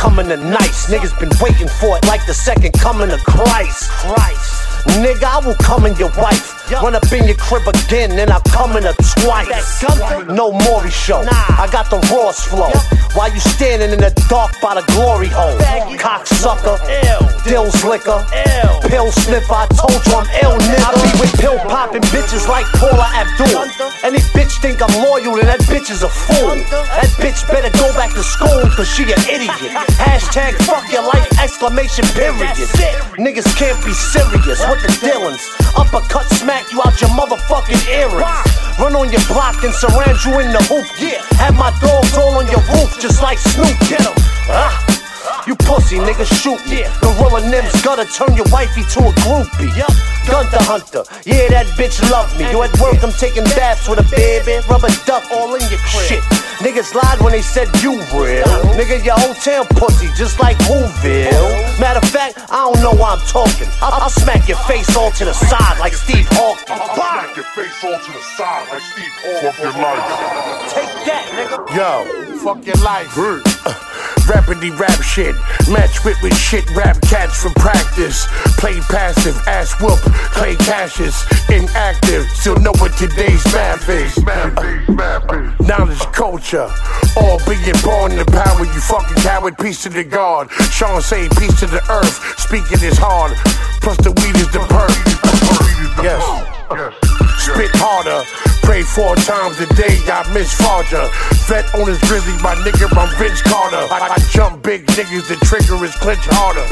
coming to nice. Niggas been waiting for it like the second coming of Christ. Nigga, I will come in your wife. Run up in your crib again, and I'll come in her twice. No Maury show. I got the Ross flow. While you standing in the dark by the glory hole. Cocksucker, Dill's liquor, pill sniffer. I told you I'm ill, nigga. I be with pill popping bitches like Paula Abdul. Any bitch think I'm loyal, then that bitch is a fool. That bitch better go back to school, cause she an idiot. Hashtag fuck your life, exclamation period. Niggas can't be serious. What the dealings? Uppercut smack you out your motherfucking earrings. Run on your block and surround you in the hoop. Have my dogs all on your roof just like Snoop. Get 'em. You pussy, nigga, shoot me. Gorilla Nims gotta turn your wifey to a groupie. Gunter Hunter, yeah, that bitch love me. You at work, I'm taking baths with a baby, rubber duck all in your crib. Shit, niggas lied when they said you real. Nigga, your whole town pussy, just like Whoville. Matter of fact, I don't know why I'm talking. I'll smack your face all to the side like Steve Hawking. I'll smack your face all to the side like Steve Hawking. Fuck your life. Take that, nigga. Yo, fuck your life. Rapidly rap shit, match with shit, rap cats for practice. Play passive, ass whoop, play cashes, inactive, still know what today's math is. Knowledge culture, all being born in the power, you fucking coward, peace to the God. Sean say peace to the earth, speaking is hard, plus the weed is the perk. Yes. Spit harder, pray 4 times a day, I miss Farger. Vet on his grizzly, my nigga, I'm Vince Carter. I jump big niggas, the trigger is clinch harder.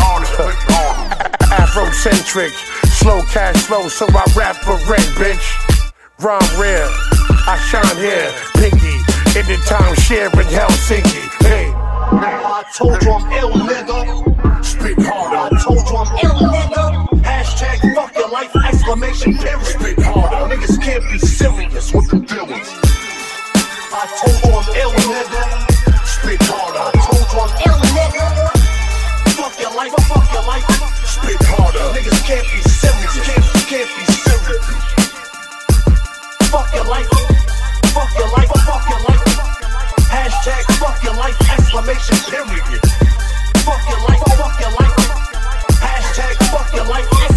Afrocentric, slow cash flow, so I rap for rent, bitch. Rhyme rare, I shine here, Pinky, in the timeshare in Helsinki. Hey, I told you I'm ill, nigga. Spit harder. I told you I'm ill, nigga. Hashtag fuck your life, exclamation period. Spit harder. Niggas can't be serious. What the deal is? I told you I'm ill, nigga. Spit harder. I told you I'm ill, nigga. Fuck your life, fuck your life. Spit harder. Niggas can't be serious. Can't be serious. Fuck your life. Fuck your life, fuck your life. Hashtag fuck your life, exclamation period. Fuck your life, fuck your life. Hashtag fuck your life,